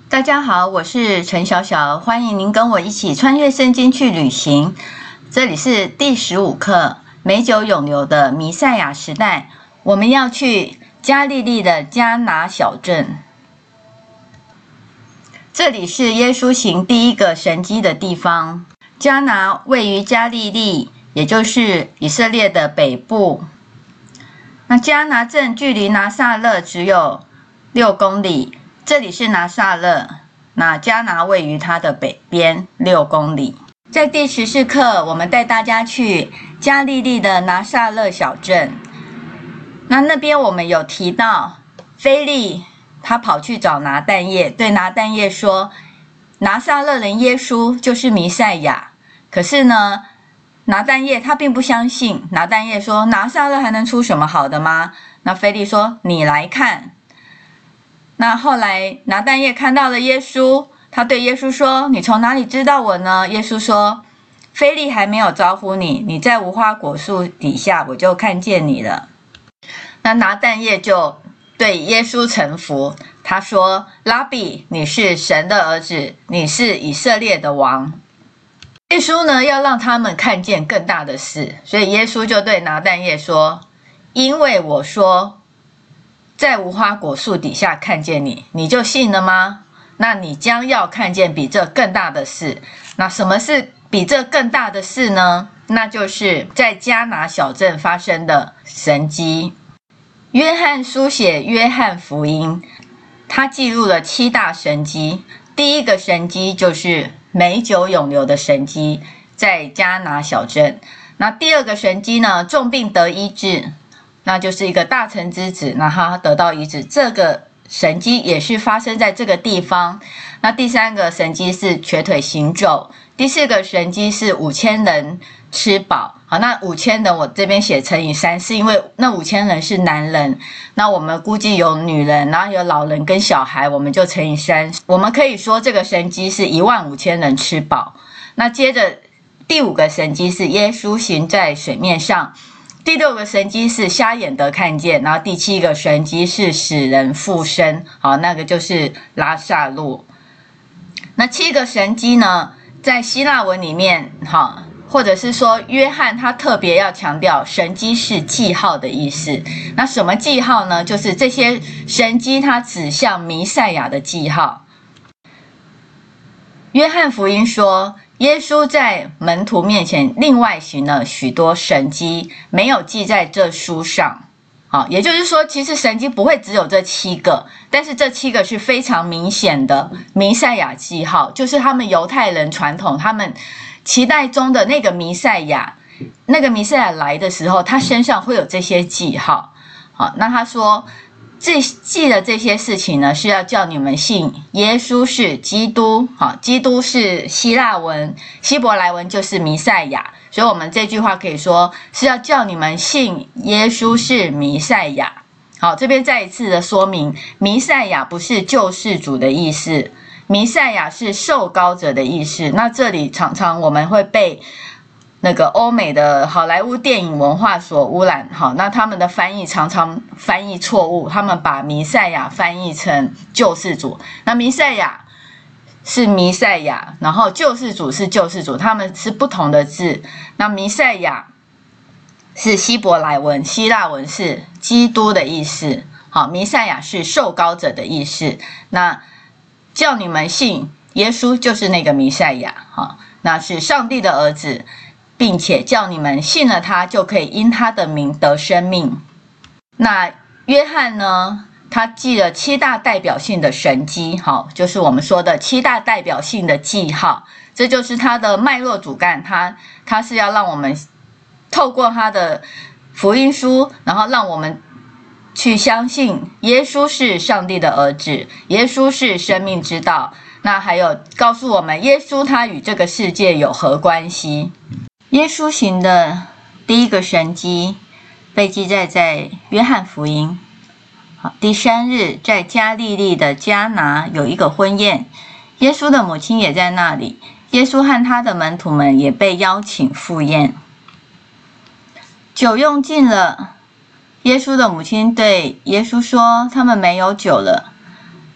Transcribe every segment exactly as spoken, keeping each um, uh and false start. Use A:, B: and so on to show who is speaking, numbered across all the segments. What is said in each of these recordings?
A: 大家好，我是陈小小，欢迎您跟我一起穿越圣经去旅行。这里是第十五课，美酒永流的弥赛亚时代。我们要去加利利的迦拿小镇。这里是耶稣行第一个神迹的地方。迦拿位于加利利，也就是以色列的北部。那迦拿镇距离拿撒勒只有六公里。这里是拿撒勒，那迦拿位于它的北边六公里。在第十四课，我们带大家去加利利的拿撒勒小镇。那那边我们有提到，腓利他跑去找拿但业，对拿但业说，拿撒勒人耶稣就是弥赛亚。可是呢，拿但业他并不相信。拿但业说，拿撒勒还能出什么好的吗？那腓利说，你来看。那后来拿但业看到了耶稣，他对耶稣说，你从哪里知道我呢？耶稣说，腓利还没有招呼你，你在无花果树底下，我就看见你了。那拿但业就对耶稣臣服，他说，拉比，你是神的儿子，你是以色列的王。耶稣呢，要让他们看见更大的事，所以耶稣就对拿但业说，因为我说在无花果树底下看见你，你就信了吗？那你将要看见比这更大的事。那什么是比这更大的事呢？那就是在迦拿小镇发生的神迹。约翰书写约翰福音，他记录了七大神迹。第一个神迹就是美酒永流的神迹，在迦拿小镇。那第二个神迹呢，重病得医治，那就是一个大臣之子，那他得到医治，这个神迹也是发生在这个地方。那第三个神迹是瘸腿行走，第四个神迹是五千人吃饱。好，那五千人我这边写乘以三，是因为那五千人是男人，那我们估计有女人，然后有老人跟小孩，我们就乘以三。我们可以说这个神迹是一万五千人吃饱。那接着第五个神迹是耶稣行在水面上。第六个神迹是瞎眼得看见，然后第七个神迹是使人复生，好，那个就是拉撒路。那七个神迹呢，在希腊文里面，好，或者是说约翰他特别要强调，神迹是记号的意思。那什么记号呢？就是这些神迹它指向弥赛亚的记号。约翰福音说，耶稣在门徒面前另外行了许多神迹，没有记在这书上。好，也就是说，其实神迹不会只有这七个，但是这七个是非常明显的弥赛亚记号，就是他们犹太人传统，他们期待中的那个弥赛亚，那个弥赛亚来的时候，他身上会有这些记号。好，那他说，这记的这些事情呢，是要叫你们信耶稣是基督。好，基督是希腊文，希伯来文就是弥赛亚，所以我们这句话可以说是要叫你们信耶稣是弥赛亚。好，这边再一次的说明，弥赛亚不是救世主的意思，弥赛亚是受膏者的意思。那这里常常我们会被那个欧美的好莱坞电影文化所污染，好，那他们的翻译常常翻译错误，他们把弥赛亚翻译成救世主。那弥赛亚是弥赛亚，然后救世主是救世主，他们是不同的字。那弥赛亚是希伯来文，希腊文是基督的意思。好，弥赛亚是受膏者的意思。那叫你们信耶稣就是那个弥赛亚，好，那是上帝的儿子，并且叫你们信了他，就可以因他的名得生命。那约翰呢，他记了七大代表性的神迹，好，就是我们说的七大代表性的记号，这就是他的脉络主干，他他是要让我们透过他的福音书，然后让我们去相信耶稣是上帝的儿子，耶稣是生命之道。那还有告诉我们，耶稣他与这个世界有何关系？耶稣行的第一个神迹被记载在约翰福音。好，第三日，在加利利的迦拿有一个婚宴，耶稣的母亲也在那里，耶稣和他的门徒们也被邀请赴宴。酒用尽了，耶稣的母亲对耶稣说，他们没有酒了。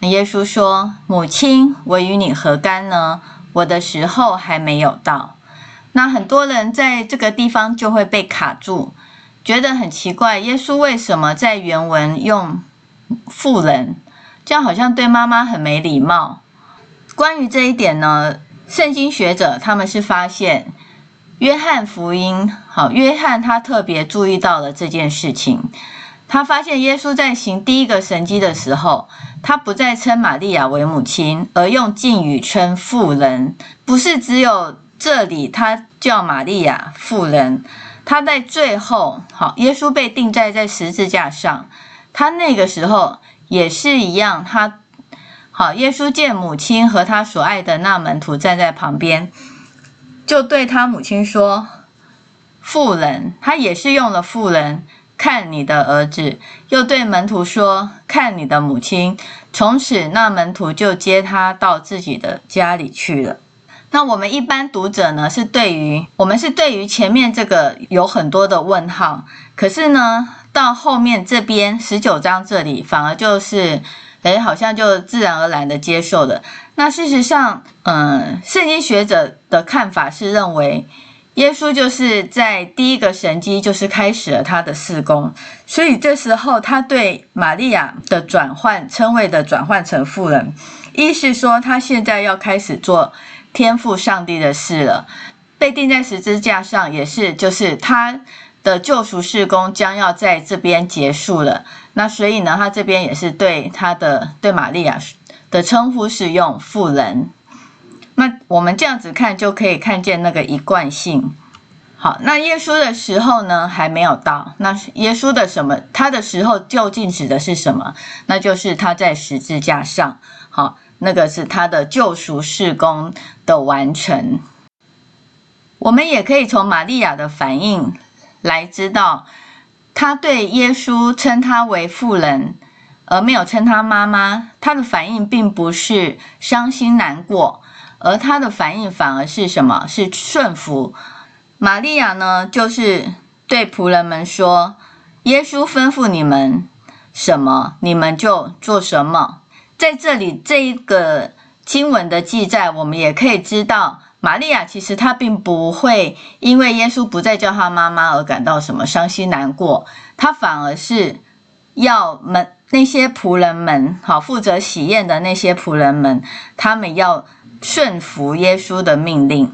A: 耶稣说：母亲，我与你何干呢？我的时候还没有到。那很多人在这个地方就会被卡住，觉得很奇怪，耶稣为什么在原文用妇人，这样好像对妈妈很没礼貌。关于这一点呢，圣经学者他们是发现约翰福音，好，约翰他特别注意到了这件事情。他发现耶稣在行第一个神迹的时候，他不再称玛利亚为母亲，而用敬语称妇人。不是只有这里他叫玛利亚妇人，他在最后，好，耶稣被钉在在十字架上，他那个时候也是一样，他好，耶稣见母亲和他所爱的那门徒站在旁边，就对他母亲说：妇人，他也是用了妇人，看你的儿子。又对门徒说：看你的母亲。从此那门徒就接他到自己的家里去了。那我们一般读者呢，是对于我们是对于前面这个有很多的问号，可是呢到后面这边十九章这里反而就是诶好像就自然而然的接受了。那事实上嗯，圣经学者的看法是认为耶稣就是在第一个神迹就是开始了他的事工，所以这时候他对玛利亚的转换称谓的转换成妇人，一是说他现在要开始做天父上帝的事了，被钉在十字架上也是就是他的救赎事工将要在这边结束了。那所以呢他这边也是对他的对玛利亚的称呼是用妇人。那我们这样子看就可以看见那个一贯性。好，那耶稣的时候呢还没有到，那耶稣的什么他的时候究竟指的是什么？那就是他在十字架上，好，那个是他的救赎事工的完成。我们也可以从玛利亚的反应来知道，他对耶稣称他为妇人而没有称他妈妈，他的反应并不是伤心难过，而他的反应反而是什么？是顺服。玛利亚呢，就是对仆人们说：耶稣吩咐你们什么，你们就做什么。在这里这一个经文的记载，我们也可以知道，玛利亚其实她并不会因为耶稣不再叫她妈妈而感到什么伤心难过，她反而是要们那些仆人们，好，负责喜宴的那些仆人们，他们要顺服耶稣的命令。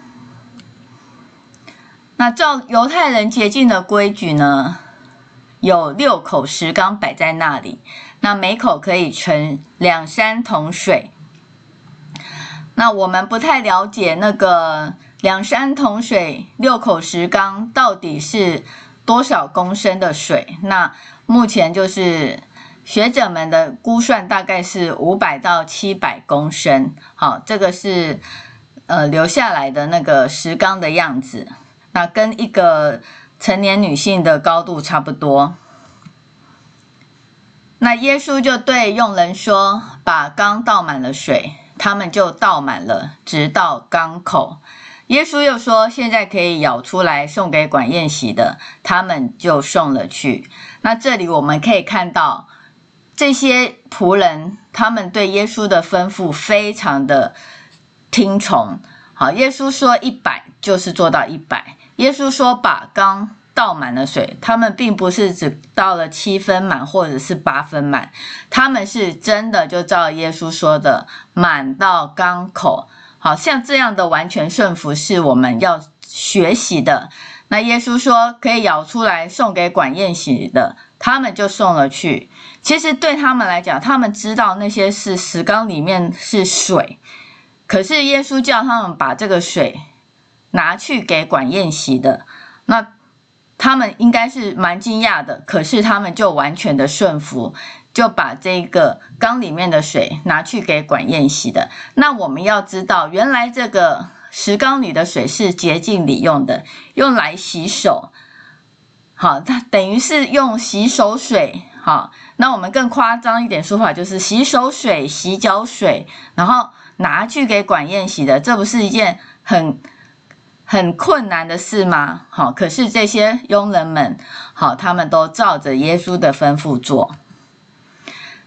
A: 那照犹太人洁净的规矩呢，有六口石缸摆在那里，那每口可以盛两三桶水。那我们不太了解那个两三桶水六口石缸到底是多少公升的水，那目前就是学者们的估算大概是五百到七百公升。好，这个是呃留下来的那个石缸的样子，那跟一个成年女性的高度差不多。那耶稣就对佣人说：把缸倒满了水，他们就倒满了，直到缸口。耶稣又说：现在可以舀出来送给管宴席的，他们就送了去。那这里我们可以看到这些仆人他们对耶稣的吩咐非常的听从。好，耶稣说一百就是做到一百，耶稣说把缸倒满了水，他们并不是只倒了七分满或者是八分满，他们是真的就照耶稣说的满到缸口。好，像这样的完全顺服是我们要学习的。那耶稣说可以舀出来送给管宴席的，他们就送了去。其实对他们来讲，他们知道那些是石缸里面是水，可是耶稣叫他们把这个水拿去给管宴席的，那他们应该是蛮惊讶的，可是他们就完全的顺服，就把这个缸里面的水拿去给管宴席的。那我们要知道，原来这个石缸里的水是洁净礼用的，用来洗手。好，它等于是用洗手水。好，那我们更夸张一点说法，就是洗手水、洗脚水，然后拿去给管宴席的，这不是一件很很困难的事吗？好，可是这些佣人们，好，他们都照着耶稣的吩咐做。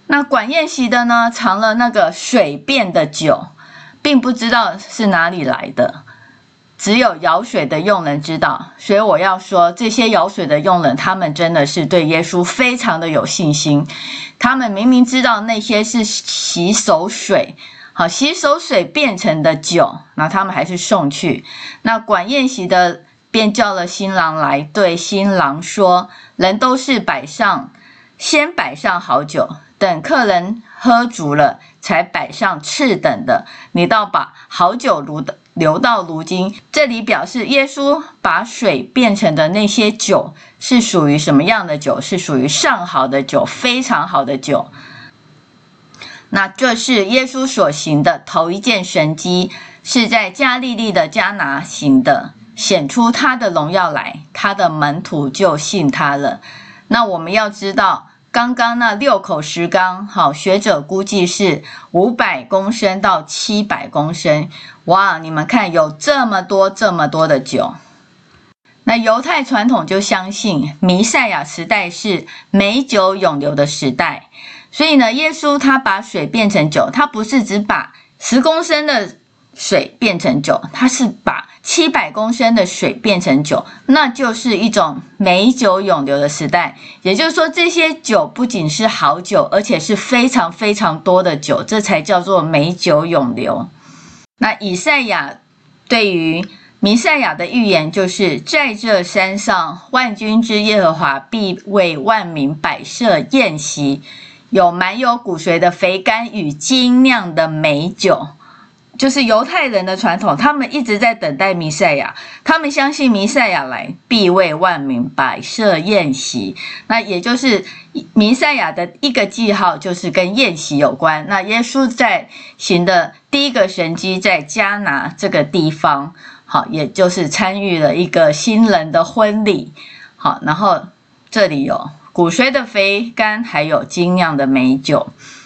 A: 那管宴席的呢，尝了那个水变的酒，并不知道是哪里来的，只有舀水的佣人知道。所以我要说，这些舀水的佣人，他们真的是对耶稣非常的有信心。他们明明知道那些是洗手水，好，洗手水变成的酒，那他们还是送去。那管宴席的便叫了新郎来，对新郎说：人都是摆上，先摆上好酒，等客人喝足了，才摆上次等的。你倒把好酒留到如今。这里表示耶稣把水变成的那些酒是属于什么样的酒？是属于上好的酒，非常好的酒。那这是耶稣所行的头一件神迹，是在加利利的迦拿行的，显出他的荣耀来，他的门徒就信他了。那我们要知道，刚刚那六口石缸，好，学者估计是五百公升到七百公升。哇，你们看，有这么多这么多的酒。那犹太传统就相信弥赛亚时代是美酒永流的时代，所以呢，耶稣他把水变成酒，他不是只把十公升的水变成酒，他是把七百公升的水变成酒，那就是一种美酒永流的时代。也就是说，这些酒不仅是好酒，而且是非常非常多的酒，这才叫做美酒永流。那以赛亚对于弥赛亚的预言就是，在这山上，万军之耶和华必为万民摆设宴席，有满有骨髓的肥甘与精酿的美酒。就是犹太人的传统，他们一直在等待弥赛亚，他们相信弥赛亚来必为万民摆设宴席。那也就是弥赛亚的一个记号，就是跟宴席有关。那耶稣在行的第一个神迹在迦拿这个地方，好，也就是参与了一个新人的婚礼。好，然后这里有骨髓的肥甘，还有精酿的美酒。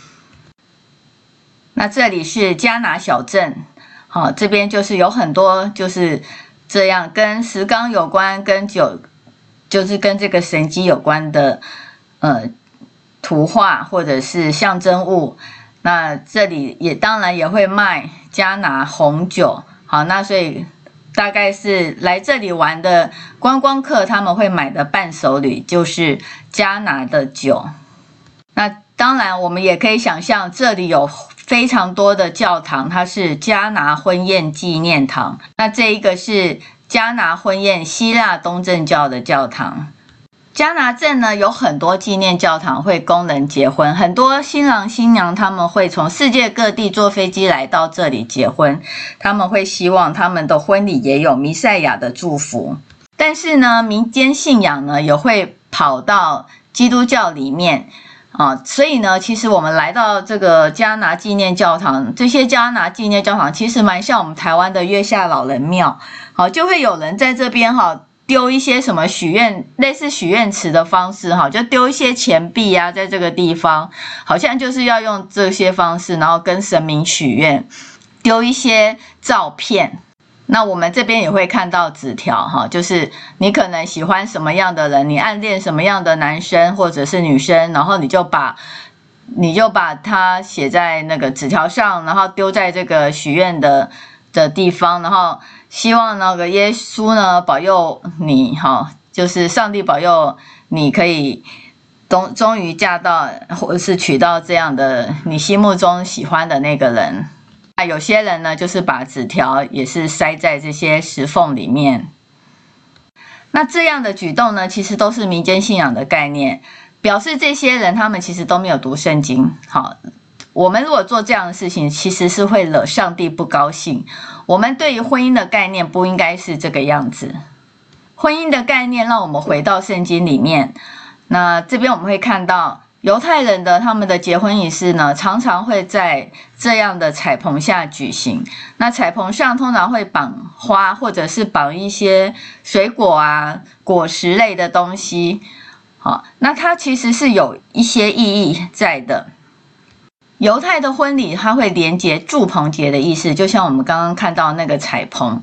A: 那这里是迦拿小镇，好，这边就是有很多就是这样跟石缸有关，跟酒，就是跟这个神迹有关的呃图画或者是象征物。那这里也当然也会卖迦拿红酒，好，那所以大概是来这里玩的观光客他们会买的伴手礼就是迦拿的酒。那当然我们也可以想象，这里有非常多的教堂，它是迦拿婚宴纪念堂。那这一个是迦拿婚宴希腊东正教的教堂。迦拿镇呢有很多纪念教堂会供人结婚，很多新郎新娘他们会从世界各地坐飞机来到这里结婚，他们会希望他们的婚礼也有弥赛亚的祝福。但是呢，民间信仰呢也会跑到基督教里面啊，所以呢，其实我们来到这个迦拿纪念教堂，这些迦拿纪念教堂其实蛮像我们台湾的月下老人庙，好，就会有人在这边哈丢一些什么许愿，类似许愿池的方式哈，就丢一些钱币啊，在这个地方，好像就是要用这些方式，然后跟神明许愿，丢一些照片。那我们这边也会看到纸条哈，就是你可能喜欢什么样的人，你暗恋什么样的男生或者是女生，然后你就把你就把它写在那个纸条上，然后丢在这个许愿的的地方，然后希望那个耶稣呢保佑你哈，就是上帝保佑你可以终终于嫁到或者是娶到这样的你心目中喜欢的那个人。那有些人呢，就是把纸条也是塞在这些石缝里面。那这样的举动呢，其实都是民间信仰的概念，表示这些人他们其实都没有读圣经。好，我们如果做这样的事情，其实是会惹上帝不高兴。我们对于婚姻的概念不应该是这个样子。婚姻的概念，让我们回到圣经里面。那这边我们会看到，犹太人的他们的结婚仪式呢，常常会在这样的彩棚下举行。那彩棚上通常会绑花，或者是绑一些水果啊、果实类的东西。好，那它其实是有一些意义在的。犹太的婚礼它会连结住棚节的意思，就像我们刚刚看到那个彩棚。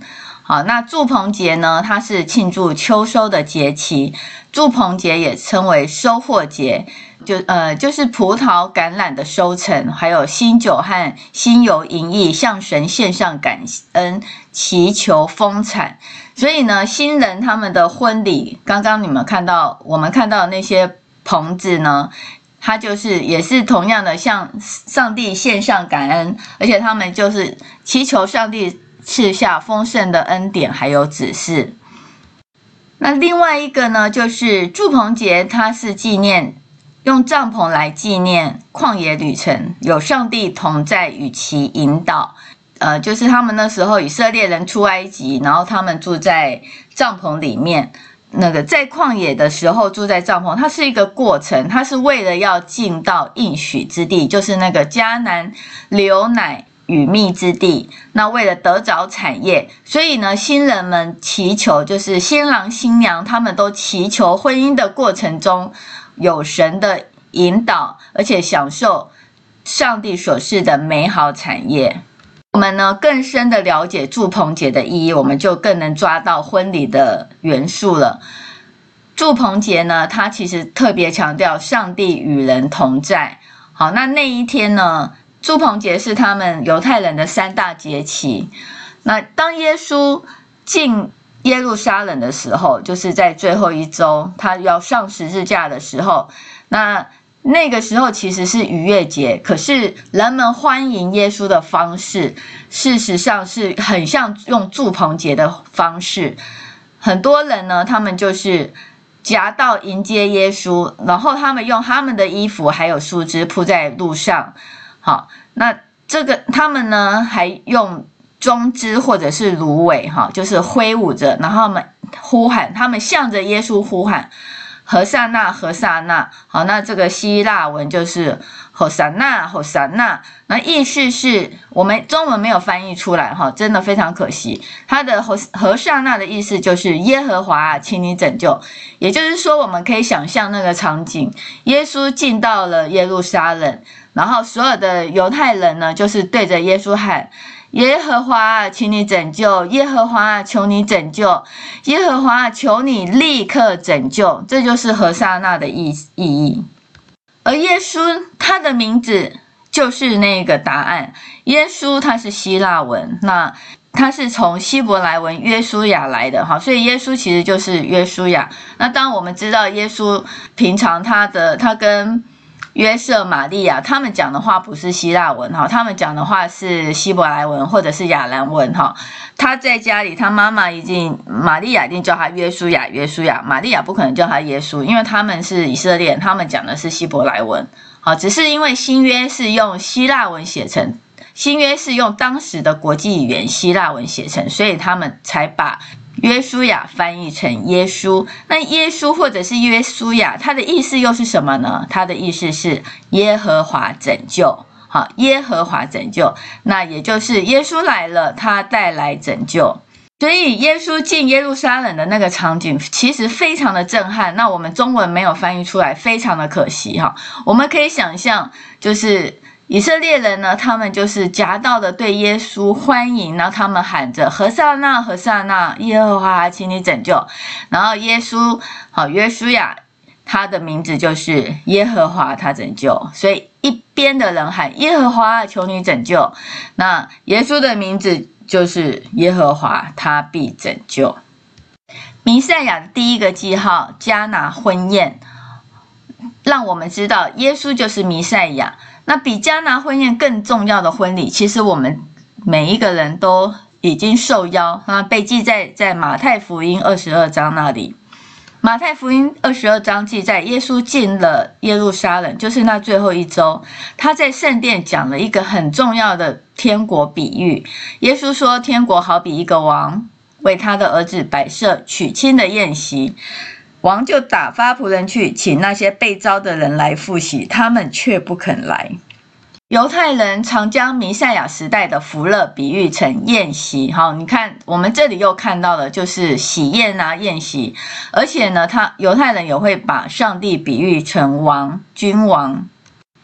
A: 好，那祝棚节呢，它是庆祝秋收的节期，祝棚节也称为收获节，就呃就是葡萄橄榄的收成，还有新酒和新油银液向神献上感恩，祈求丰产。所以呢，新人他们的婚礼，刚刚你们看到我们看到的那些棚子呢，它就是也是同样的向上帝献上感恩，而且他们就是祈求上帝赐下丰盛的恩典还有指示。那另外一个呢，就是祝棚节，它是纪念用帐篷来纪念旷野旅程，有上帝同在与其引导。呃，就是他们那时候以色列人出埃及，然后他们住在帐篷里面，那个在旷野的时候住在帐篷，它是一个过程，它是为了要进到应许之地，就是那个迦南流奶与蜜之地。那为了得着产业，所以呢，新人们祈求，就是新郎新娘他们都祈求婚姻的过程中有神的引导，而且享受上帝所赐的美好产业。我们呢更深的了解祝棚节的意义，我们就更能抓到婚礼的元素了。祝棚节呢，它其实特别强调上帝与人同在。好，那那一天呢，祝棚节是他们犹太人的三大节期。那当耶稣进耶路撒冷的时候，就是在最后一周，他要上十字架的时候，那那个时候其实是逾越节，可是人们欢迎耶稣的方式，事实上是很像用祝棚节的方式。很多人呢，他们就是夹道迎接耶稣，然后他们用他们的衣服还有树枝铺在路上。好，那这个他们呢还用棕枝或者是芦苇，哈，就是挥舞着，然后他们呼喊，他们向着耶稣呼喊。何萨那，何萨那，好，那这个希腊文就是何萨那，何萨那，那意思是我们中文没有翻译出来哈，真的非常可惜。它的何何萨那的意思就是耶和华啊，请你拯救。也就是说，我们可以想象那个场景，耶稣进到了耶路撒冷，然后所有的犹太人呢，就是对着耶稣喊。耶和华，请你拯救！耶和华，求你拯救！耶和华，求你立刻拯救！这就是何萨那的意意义。而耶稣他的名字就是那个答案。耶稣他是希腊文，那他是从希伯来文约书亚来的哈，所以耶稣其实就是约书亚。那当我们知道耶稣平常他的他跟约瑟、玛利亚他们讲的话不是希腊文哈，他们讲的话是希伯来文或者是亚兰文哈。他在家里，他妈妈一定玛利亚一定叫他约书亚，约书亚，玛利亚不可能叫他耶稣，因为他们是以色列人，他们讲的是希伯来文。好，只是因为新约是用希腊文写成，新约是用当时的国际语言希腊文写成，所以他们才把约书亚翻译成耶稣。那耶稣或者是约书亚，它的意思又是什么呢？它的意思是耶和华拯救。好，耶和华拯救，那也就是耶稣来了，他带来拯救。所以耶稣进耶路撒冷的那个场景其实非常的震撼，那我们中文没有翻译出来，非常的可惜哈。我们可以想象，就是以色列人呢，他们就是夹道的对耶稣欢迎，然后他们喊着何萨那，何萨那，耶和华，请你拯救。然后耶稣，好，约书亚，他的名字就是耶和华，他拯救。所以一边的人喊耶和华，求你拯救，那耶稣的名字就是耶和华，他必拯救。弥赛亚的第一个记号迦拿婚宴，让我们知道耶稣就是弥赛亚。那比迦拿婚宴更重要的婚礼，其实我们每一个人都已经受邀啊，被记载在马太福音二十二章那里。马太福音二十二章记载，耶稣进了耶路撒冷，就是那最后一周，他在圣殿讲了一个很重要的天国比喻。耶稣说，天国好比一个王为他的儿子摆设娶亲的宴席，王就打发仆人去请那些被召的人来赴席，他们却不肯来。犹太人常将弥赛亚时代的福乐比喻成宴席，好，你看我们这里又看到了就是喜宴啊，宴席，而且呢，他犹太人也会把上帝比喻成王，君王。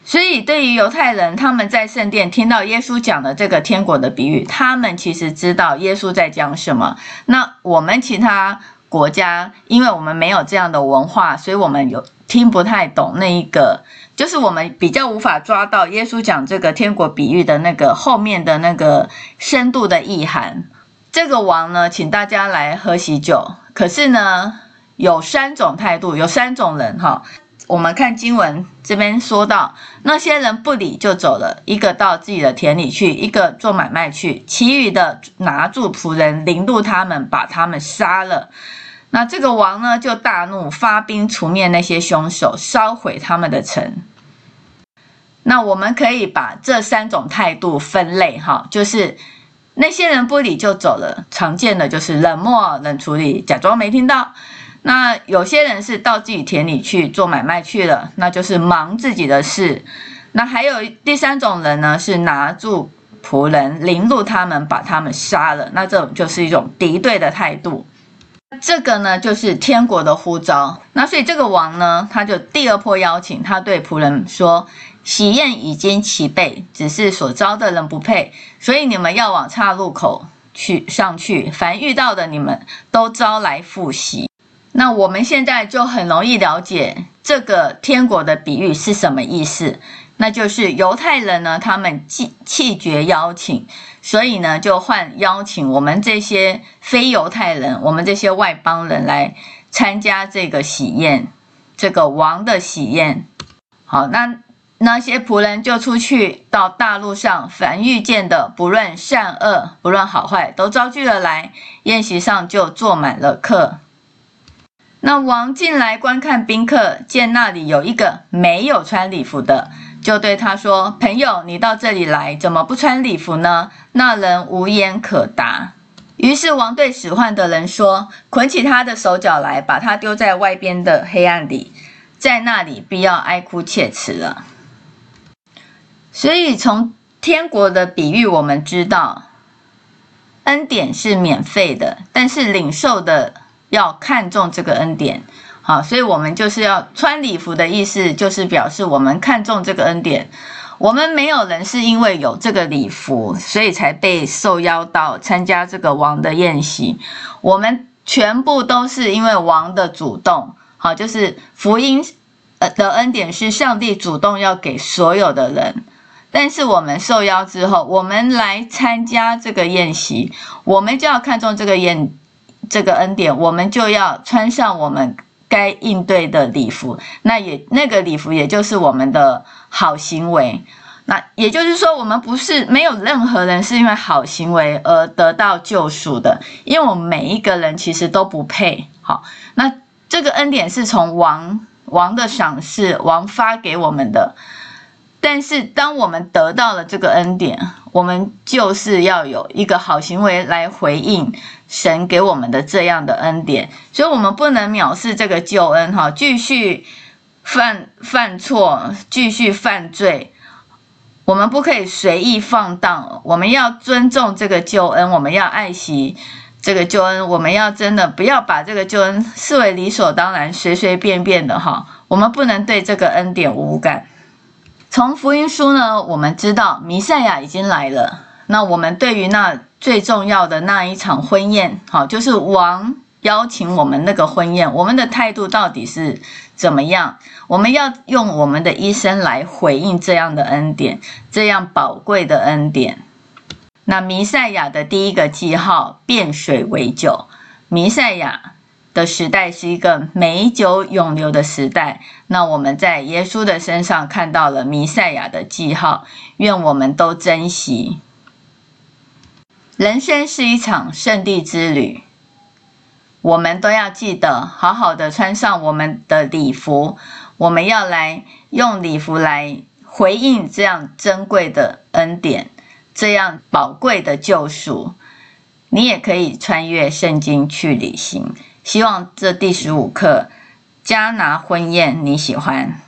A: 所以对于犹太人，他们在圣殿听到耶稣讲的这个天国的比喻，他们其实知道耶稣在讲什么。那我们其他国家，因为我们没有这样的文化，所以我们有听不太懂那一个，就是我们比较无法抓到耶稣讲这个天国比喻的那个后面的那个深度的意涵。这个王呢，请大家来喝喜酒，可是呢，有三种态度，有三种人哈。我们看经文这边说到，那些人不理就走了，一个到自己的田里去，一个做买卖去，其余的拿住仆人，凌辱他们，把他们杀了。那这个王呢，就大怒，发兵除灭那些凶手，烧毁他们的城。那我们可以把这三种态度分类哈，就是那些人不理就走了，常见的就是冷漠、冷处理，假装没听到。那有些人是到自己田里去做买卖去了，那就是忙自己的事。那还有第三种人呢，是拿住仆人，凌辱他们，把他们杀了。那这种就是一种敌对的态度。这个呢，就是天国的呼召。那所以这个王呢，他就第二波邀请，他对仆人说：喜宴已经齐备，只是所招的人不配，所以你们要往岔路口去上去，凡遇到的你们都招来赴席。那我们现在就很容易了解这个天国的比喻是什么意思，那就是犹太人呢，他们弃弃绝邀请，所以呢就换邀请我们这些非犹太人，我们这些外邦人来参加这个喜宴，这个王的喜宴。好，那那些仆人就出去到大路上，凡遇见的，不论善恶，不论好坏，都招聚了来，宴席上就坐满了客。那王进来观看宾客，见那里有一个没有穿礼服的，就对他说：朋友，你到这里来，怎么不穿礼服呢？那人无言可答。于是王对使唤的人说：捆起他的手脚来，把他丢在外边的黑暗里，在那里必要哀哭切齿了。所以从天国的比喻我们知道，恩典是免费的，但是领受的要看重这个恩典。好，所以我们就是要穿礼服的意思，就是表示我们看重这个恩典。我们没有人是因为有这个礼服，所以才被受邀到参加这个王的宴席。我们全部都是因为王的主动。好，就是福音的恩典是上帝主动要给所有的人。但是我们受邀之后，我们来参加这个宴席，我们就要看重这个宴这个恩典，我们就要穿上我们该应对的礼服。那也那个礼服也就是我们的好行为。那也就是说，我们不是没有任何人是因为好行为而得到救赎的，因为我们每一个人其实都不配。好，那这个恩典是从王王的赏赐，王发给我们的。但是当我们得到了这个恩典，我们就是要有一个好行为来回应神给我们的这样的恩典。所以我们不能藐视这个救恩，继续犯犯错，继续犯罪。我们不可以随意放荡，我们要尊重这个救恩，我们要爱惜这个救恩，我们要真的不要把这个救恩视为理所当然，随随便便的哈。我们不能对这个恩典无感。从福音书呢，我们知道弥赛亚已经来了。那我们对于那最重要的那一场婚宴，好，就是王邀请我们那个婚宴，我们的态度到底是怎么样？我们要用我们的一生来回应这样的恩典，这样宝贵的恩典。那弥赛亚的第一个记号，变水为酒。弥赛亚的时代是一个美酒永流的时代。那我们在耶稣的身上看到了弥赛亚的记号，愿我们都珍惜。人生是一场圣地之旅，我们都要记得好好的穿上我们的礼服，我们要来用礼服来回应这样珍贵的恩典，这样宝贵的救赎。你也可以穿越圣经去旅行。希望这第十五课迦拿婚宴你喜欢。